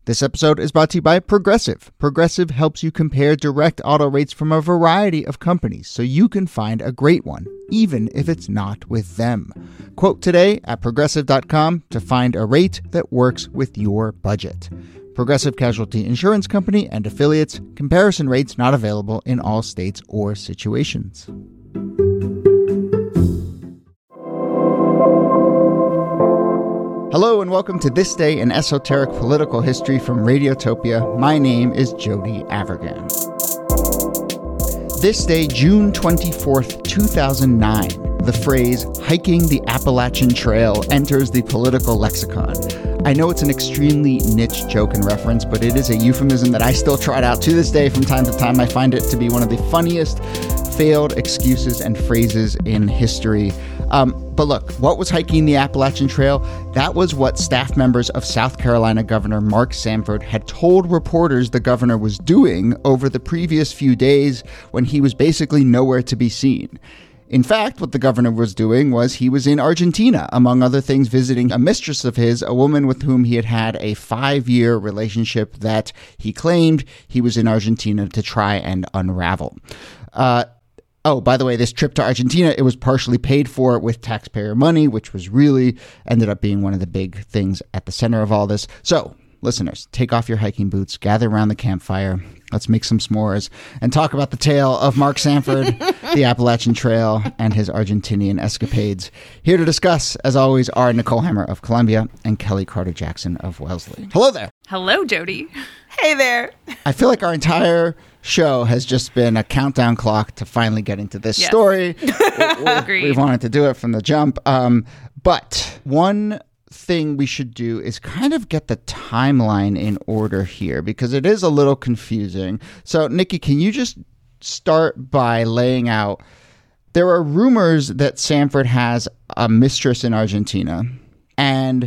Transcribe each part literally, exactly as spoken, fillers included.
This episode is brought to you by Progressive. Progressive helps you compare direct auto rates from a variety of companies so you can find a great one, even if it's not with them. Quote today at progressive dot com to find a rate that works with your budget. Progressive Casualty Insurance Company and Affiliates. Comparison rates not available in all states or situations. Hello and welcome to This Day in Esoteric Political History from Radiotopia. My name is Jody Avirgan. This day, June twenty-fourth, two thousand nine, the phrase hiking the Appalachian Trail enters the political lexicon. I know it's an extremely niche joke and reference, but it is a euphemism that I still trot out to this day from time to time. I find it to be one of the funniest failed excuses and phrases in history. Um, but look, what was hiking the Appalachian Trail? That was what staff members of South Carolina Governor Mark Sanford had told reporters the governor was doing over the previous few days when he was basically nowhere to be seen. In fact, what the governor was doing was he was in Argentina, among other things, visiting a mistress of his, a woman with whom he had had a five-year relationship that he claimed he was in Argentina to try and unravel. Uh, Oh, by the way, this trip to Argentina, it was partially paid for with taxpayer money, which was really ended up being one of the big things at the center of all this. So, listeners, take off your hiking boots, gather around the campfire, let's make some s'mores, and talk about the tale of Mark Sanford, the Appalachian Trail, and his Argentinian escapades. Here to discuss, as always, are Nicole Hammer of Columbia and Kelly Carter-Jackson of Wellesley. Hello there. Hello, Jody. Hey there. I feel like our entire show has just been a countdown clock to finally get into this yes. story. Agreed. We wanted to do it from the jump. Um, but one thing we should do is kind of get the timeline in order here because it is a little confusing. So, Nikki, can you just start by laying out, there are rumors that Sanford has a mistress in Argentina, and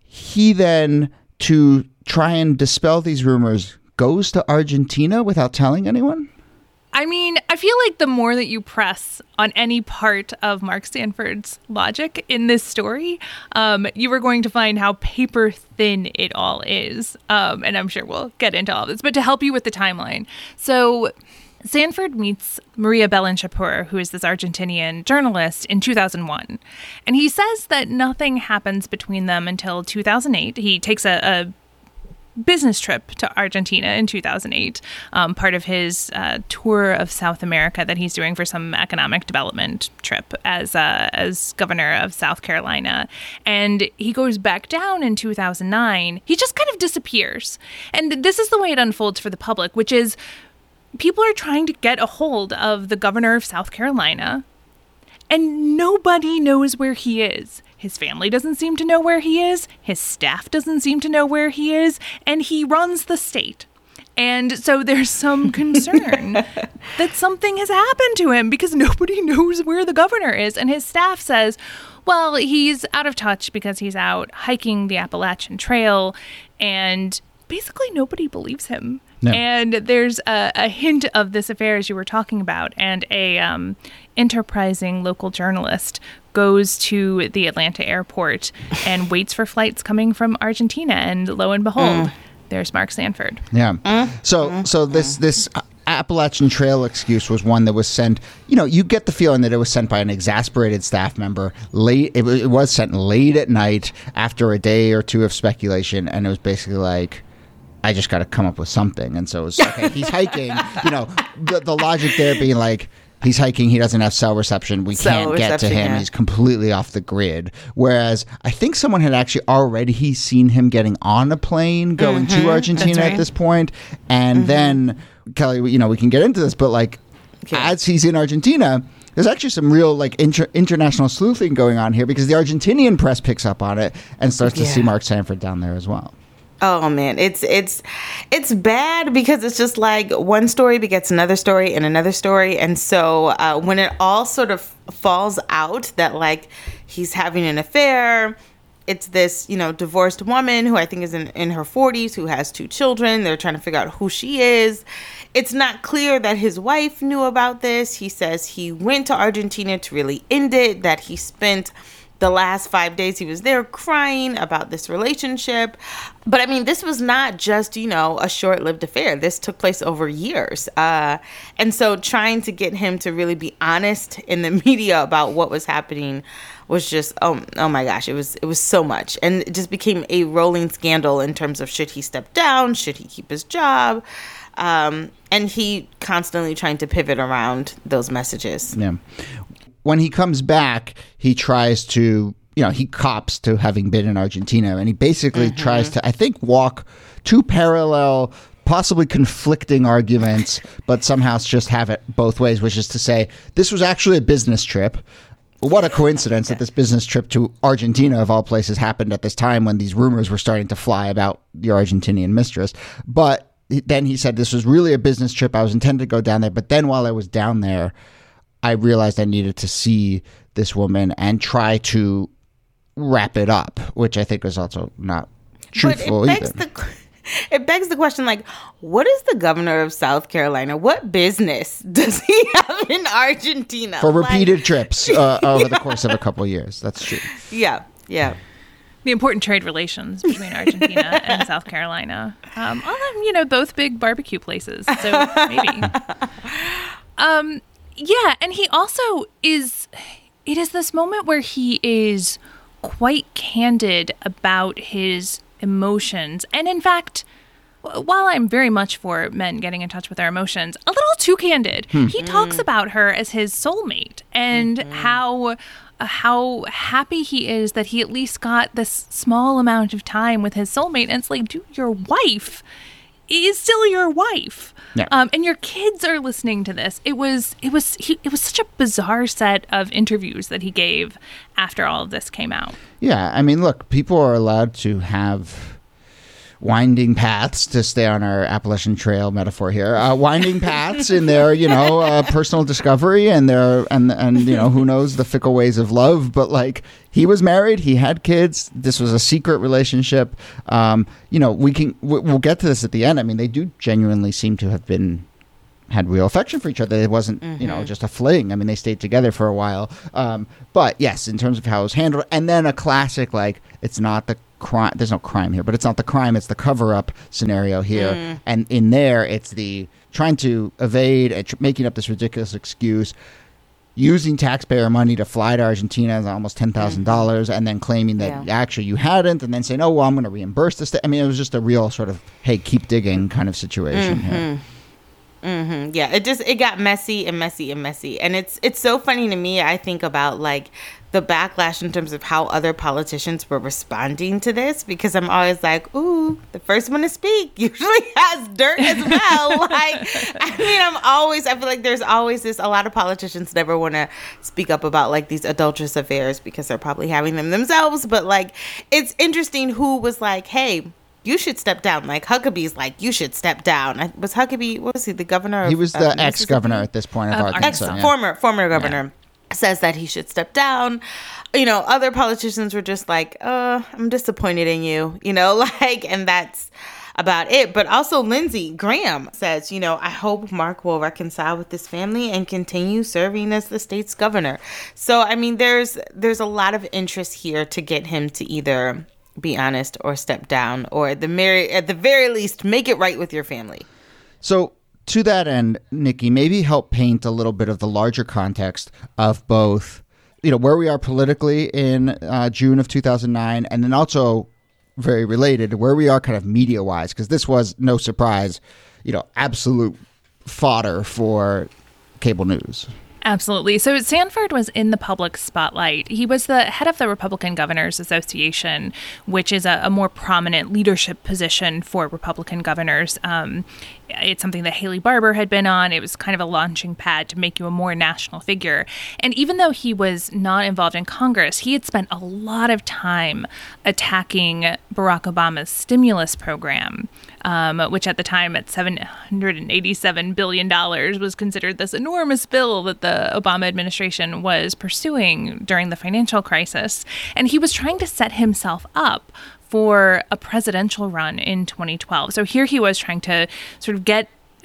he then, to try and dispel these rumors, goes to Argentina without telling anyone? I mean, I feel like the more that you press on any part of Mark Sanford's logic in this story, um, you are going to find how paper thin it all is. Um, and I'm sure we'll get into all this. But to help you with the timeline. So Sanford meets Maria Belén-Chapur, who is this Argentinian journalist, in two thousand one. And he says that nothing happens between them until two thousand eight. He takes a, a business trip to Argentina in two thousand eight, um, part of his uh, tour of South America that he's doing for some economic development trip as uh, as governor of South Carolina. And he goes back down in two thousand nine. He just kind of disappears. And this is the way it unfolds for the public, which is people are trying to get a hold of the governor of South Carolina, and nobody knows where he is. His family doesn't seem to know where he is. His staff doesn't seem to know where he is. And he runs the state. And so there's some concern that something has happened to him because nobody knows where the governor is. And his staff says, well, he's out of touch because he's out hiking the Appalachian Trail. And basically nobody believes him. No. And there's a, a hint of this affair, as you were talking about, and a um, enterprising local journalist goes to the Atlanta airport and waits for flights coming from Argentina, and lo and behold, mm. there's Mark Sanford. Yeah. Mm. So, mm. so this this Appalachian Trail excuse was one that was sent. You know, you get the feeling that it was sent by an exasperated staff member late. It, it was sent late at night after a day or two of speculation, and it was basically like, I just got to come up with something. And so it was, okay, he's hiking, you know, the, the logic there being like, he's hiking, he doesn't have cell reception, we cell can't get to him, yeah. He's completely off the grid. Whereas I think someone had actually already seen him getting on a plane going mm-hmm. to Argentina right. at this point. And mm-hmm. then, Kelly, you know, we can get into this, but like, okay. as he's in Argentina, there's actually some real like inter- international sleuthing going on here because the Argentinian press picks up on it and starts yeah. to see Mark Sanford down there as well. Oh man, it's it's it's bad because it's just like one story begets another story and another story, and so uh, when it all sort of falls out that like he's having an affair, it's this, you know, divorced woman who I think is in, in her forties who has two children. They're trying to figure out who she is. It's not clear that his wife knew about this. He says he went to Argentina to really end it, that he spent the last five days he was there crying about this relationship. But I mean, this was not just, you know, a short-lived affair. This took place over years. Uh, and so trying to get him to really be honest in the media about what was happening was just, oh, oh my gosh, it was it was so much. And it just became a rolling scandal in terms of should he step down? Should he keep his job? Um, and he constantly trying to pivot around those messages. Yeah. When he comes back, he tries to, you know, he cops to having been in Argentina, and he basically mm-hmm. tries to, I think, walk two parallel, possibly conflicting arguments, but somehow just have it both ways, which is to say, this was actually a business trip. What a coincidence that this business trip to Argentina, of all places, happened at this time when these rumors were starting to fly about your Argentinian mistress. But then he said this was really a business trip. I was intended to go down there. But then while I was down there, I realized I needed to see this woman and try to wrap it up, which I think was also not truthful but it begs either. The, it begs the question, like, what is the governor of South Carolina? What business does he have in Argentina? For repeated like, trips uh, over yeah. the course of a couple of years. That's true. Yeah, yeah. The important trade relations between Argentina and South Carolina. Um, although, you know, both big barbecue places, so maybe. Um, yeah, and he also is, it is this moment where he is quite candid about his emotions. And in fact, while I'm very much for men getting in touch with their emotions, a little too candid. Hmm. He talks about her as his soulmate and mm-hmm. how... Uh, how happy he is that he at least got this small amount of time with his soulmate. And it's like, dude, your wife is still your wife. Yeah. Um, and your kids are listening to this. It was it was he, it was such a bizarre set of interviews that he gave after all of this came out. Yeah, I mean, look, people are allowed to have winding paths, to stay on our Appalachian Trail metaphor here, uh, winding paths in their, you know, uh, personal discovery and their, and, and, you know, who knows the fickle ways of love. But like, he was married, he had kids. This was a secret relationship. Um, you know, we can, we'll get to this at the end. I mean, they do genuinely seem to have been, had real affection for each other. It wasn't, mm-hmm. you know, just a fling. I mean, they stayed together for a while. Um, but yes, in terms of how it was handled, and then a classic, like, it's not the crime. There's no crime here, but it's not the crime. It's the cover-up scenario here. Mm. And in there, it's the trying to evade and tr- making up this ridiculous excuse, using taxpayer money to fly to Argentina as almost ten thousand dollars, mm-hmm. and then claiming that yeah. actually you hadn't, and then saying, oh, well, I'm going to reimburse this. I mean, it was just a real sort of, hey, keep digging kind of situation mm-hmm. here. Mm-hmm. Yeah, it just it got messy and messy and messy, and it's it's so funny to me. I think about like the backlash in terms of how other politicians were responding to this, because I'm always like, ooh, the first one to speak usually has dirt as well. Like, I mean, I'm always I feel like there's always this. A lot of politicians never want to speak up about like these adulterous affairs because they're probably having them themselves. But like, it's interesting who was like, hey, you should step down. Like Huckabee's like, you should step down. I, was Huckabee, what was he, the governor of He was the uh, ex-governor at this point of um, Arkansas. Ex- yeah. Former, former governor yeah. says that he should step down. You know, other politicians were just like, uh, I'm disappointed in you, you know, like, and that's about it. But also Lindsey Graham says, you know, I hope Mark will reconcile with this family and continue serving as the state's governor. So, I mean, there's there's a lot of interest here to get him to either be honest or step down, or at the, mer- at the very least, make it right with your family. So to that end, Nikki, maybe help paint a little bit of the larger context of both, you know, where we are politically in uh, June of two thousand nine, and then also very related, where we are kind of media-wise, because this was, no surprise, you know, absolute fodder for cable news. Absolutely. So Sanford was in the public spotlight. He was the head of the Republican Governors Association, which is a, a more prominent leadership position for Republican governors. Um, it's something that Haley Barbour had been on. It was kind of a launching pad to make you a more national figure. And even though he was not involved in Congress, he had spent a lot of time attacking Barack Obama's stimulus program, um, which at the time at seven hundred eighty-seven billion dollars was considered this enormous bill that the Obama administration was pursuing during the financial crisis. And he was trying to set himself up for a presidential run in twenty twelve. So here he was trying to sort of get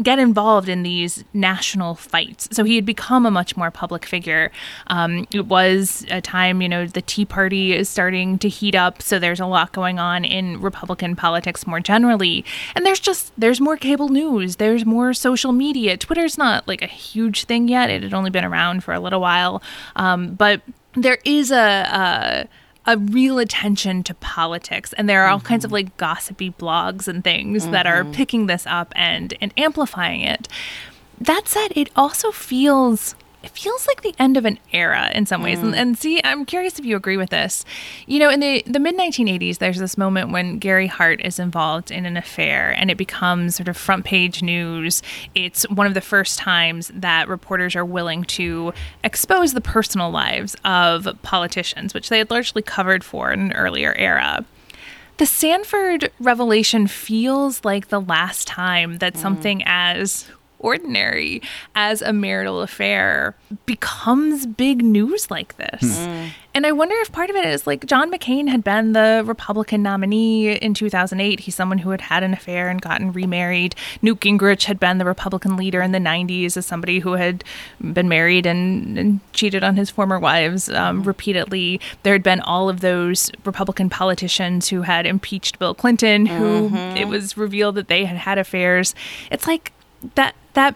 get involved in these national fights. So he had become a much more public figure. Um, it was a time, you know, the Tea Party is starting to heat up. So there's a lot going on in Republican politics more generally. And there's just, there's more cable news. There's more social media. Twitter's not like a huge thing yet. It had only been around for a little while. Um, but there is a, a a real attention to politics, and there are all mm-hmm. kinds of like gossipy blogs and things mm-hmm. that are picking this up and and amplifying it. That said, it also feels it feels like the end of an era in some ways. Mm. And, and see, I'm curious if you agree with this. You know, in the, the mid nineteen eighties, there's this moment when Gary Hart is involved in an affair and it becomes sort of front page news. It's one of the first times that reporters are willing to expose the personal lives of politicians, which they had largely covered for in an earlier era. The Sanford revelation feels like the last time that mm. something as ordinary as a marital affair becomes big news like this. Mm. And I wonder if part of it is like John McCain had been the Republican nominee in two thousand eight. He's someone who had had an affair and gotten remarried. Newt Gingrich had been the Republican leader in the nineties as somebody who had been married and, and cheated on his former wives um, repeatedly. There had been all of those Republican politicians who had impeached Bill Clinton, who mm-hmm. it was revealed that they had had affairs. It's like that that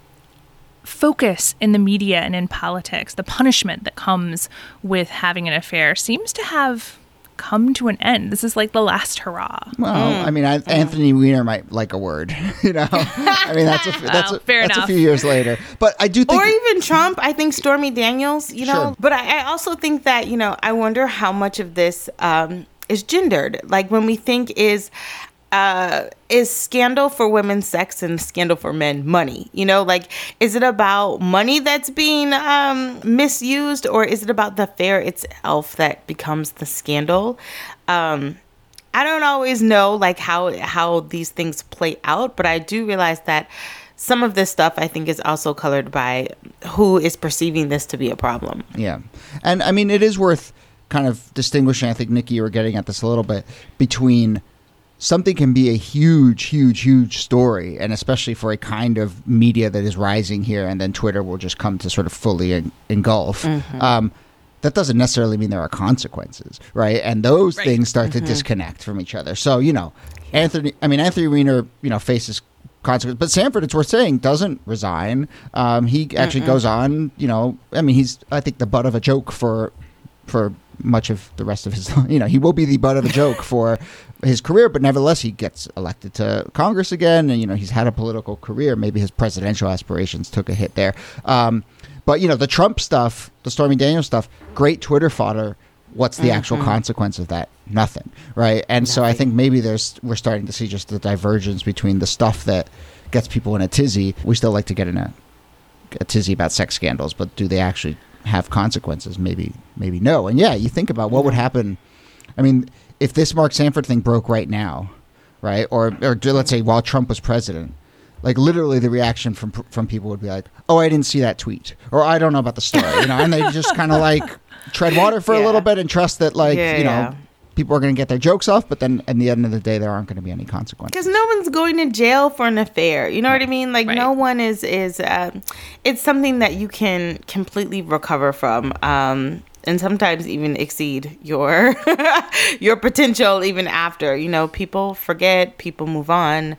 focus in the media and in politics, the punishment that comes with having an affair seems to have come to an end. This is like the last hurrah. Well, mm. I mean, I, Anthony Weiner might like a word, you know. I mean, that's a that's, well, a, that's enough. a few years later. But I do think, or even Trump. I think Stormy Daniels, you know. Sure. But I, I also think that, you know, I wonder how much of this um, is gendered. Like when we think is. Uh, is scandal for women's sex and scandal for men money? You know, like, is it about money that's being um, misused, or is it about the affair itself that becomes the scandal? Um, I don't always know, like, how how these things play out, but I do realize that some of this stuff, I think, is also colored by who is perceiving this to be a problem. Yeah. And, I mean, it is worth kind of distinguishing, I think, Nikki, you were getting at this a little bit, between something can be a huge, huge, huge story, and especially for a kind of media that is rising here, and then Twitter will just come to sort of fully en- engulf. Mm-hmm. Um, that doesn't necessarily mean there are consequences, right? And those right. things start mm-hmm. to disconnect from each other. So, you know, Anthony, I mean, Anthony Weiner, you know, faces consequences, but Sanford, it's worth saying, doesn't resign. Um, he actually Mm-mm. goes on, you know, I mean, he's, I think, the butt of a joke for, for much of the rest of his, you know, he will be the butt of a joke for his career, but nevertheless, he gets elected to Congress again, and, you know, he's had a political career. Maybe his presidential aspirations took a hit there. Um, but, you know, the Trump stuff, the Stormy Daniels stuff, great Twitter fodder. What's the mm-hmm. actual consequence of that? Nothing, right? And Nothing. So I think maybe there's we're starting to see just the divergence between the stuff that gets people in a tizzy. We still like to get in a, a tizzy about sex scandals, but do they actually have consequences? Maybe, maybe no. And yeah, you think about what would happen. I mean, if this Mark Sanford thing broke right now, right, or or let's say while Trump was president, like literally the reaction from from people would be like, "Oh, I didn't see that tweet," or "I don't know about the story," you know, and they just kind of like tread water for yeah. a little bit and trust that, like, yeah, you know, yeah. people are going to get their jokes off, but then at the end of the day, there aren't going to be any consequences. Because no one's going to jail for an affair. You know what I mean? Like, right. no one is, is uh, it's something that you can completely recover from. Um, and sometimes even exceed your your potential even after. You know, people forget, people move on.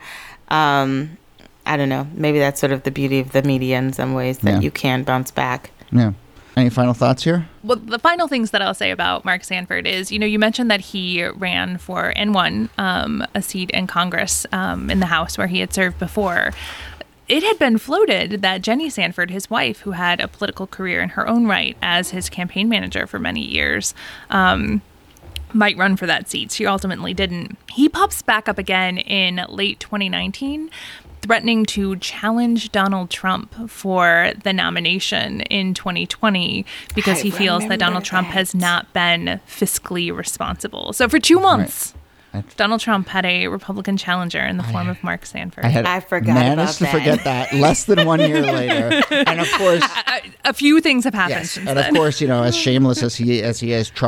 Um, I don't know. Maybe that's sort of the beauty of the media in some ways, that yeah. you can bounce back. Yeah. Any final thoughts here? Well, the final things that I'll say about Mark Sanford is, you know, you mentioned that he ran for and won um, a seat in Congress um, in the House where he had served before. It had been floated that Jenny Sanford, his wife, who had a political career in her own right as his campaign manager for many years, um, might run for that seat. She ultimately didn't. He pops back up again in late twenty nineteen, threatening to challenge Donald Trump for the nomination in twenty twenty because I he feels that Donald that. Trump has not been fiscally responsible. So for two months... Right. Donald Trump had a Republican challenger in the form I, of Mark Sanford. I, had I forgot managed about to that. forget that less than one year later, and of course, a, a few things have happened. Yes, since and then. of course, you know, as shameless as he as he is, Trump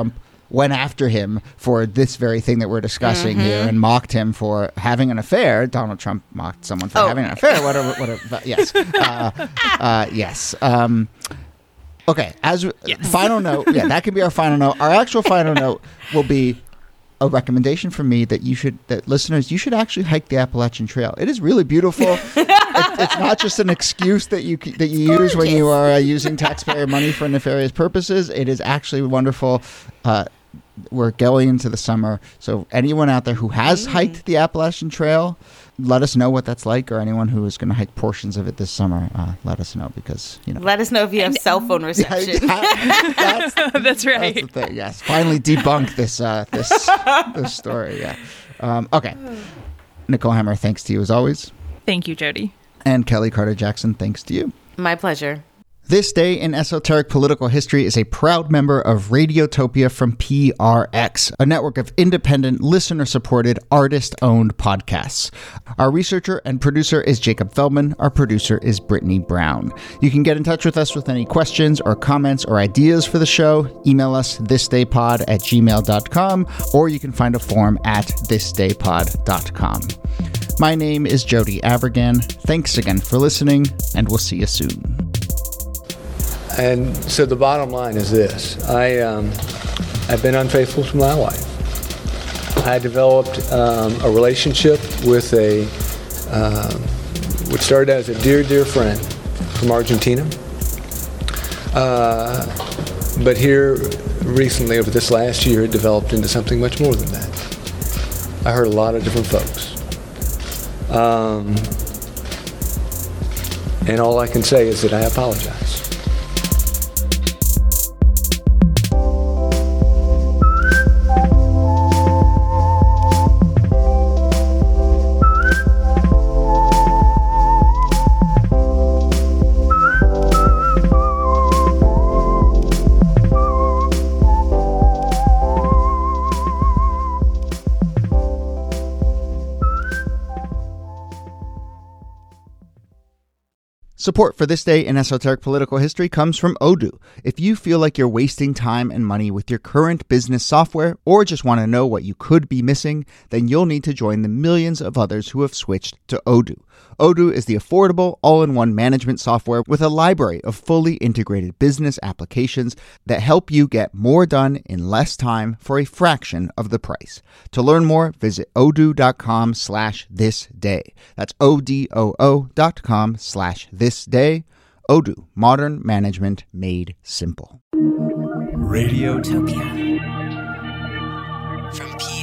went after him for this very thing that we're discussing Mm-hmm. here and mocked him for having an affair. Donald Trump mocked someone for Oh. having an affair. Whatever. Whatever. But yes. Uh, uh, yes. Um, okay. As Yes. final note, yeah, that can be our final note. Our actual final note will be a recommendation from me that you should, that listeners, you should actually hike the Appalachian Trail. It is really beautiful. it, it's not just an excuse that you that you use when you are uh, using taxpayer money for nefarious purposes. It is actually wonderful. Uh, we're going into the summer, so anyone out there who has Mm. hiked the Appalachian Trail, let us know what that's like, or anyone who is going to hike portions of it this summer, uh, let us know, because, you know. Let us know if you have cell phone reception. that's, That's right. that's the thing. Yes, finally debunk this uh, this this story. Yeah. Um, okay. Nicole Hammer, thanks to you as always, Thank you, Jody. and Kelly Carter Jackson, thanks to you. My pleasure. This Day in Esoteric Political History is a proud member of Radiotopia from P R X, a network of independent, listener-supported, artist-owned podcasts. Our researcher and producer is Jacob Feldman. Our producer is Brittany Brown. You can get in touch with us with any questions or comments or ideas for the show. Email us thisdaypod at gmail dot com, or you can find a form at thisdaypod dot com. My name is Jody Avirgan. Thanks again for listening, and we'll see you soon. And so the bottom line is this. I, um, I've been unfaithful to my wife. I developed um, a relationship with a, um, which started as a dear, dear friend from Argentina. Uh, but here recently, over this last year, it developed into something much more than that. I heard a lot of different folks. Um, and all I can say is that I apologize. Support for This Day in Esoteric Political History comes from Odoo. If you feel like you're wasting time and money with your current business software, or just want to know what you could be missing, then you'll need to join the millions of others who have switched to Odoo. Odoo is the affordable, all-in-one management software with a library of fully integrated business applications that help you get more done in less time for a fraction of the price. To learn more, visit odoo.com slash this day. That's O-D-O-O dot com slash this day. Odoo, modern management made simple. Radiotopia from P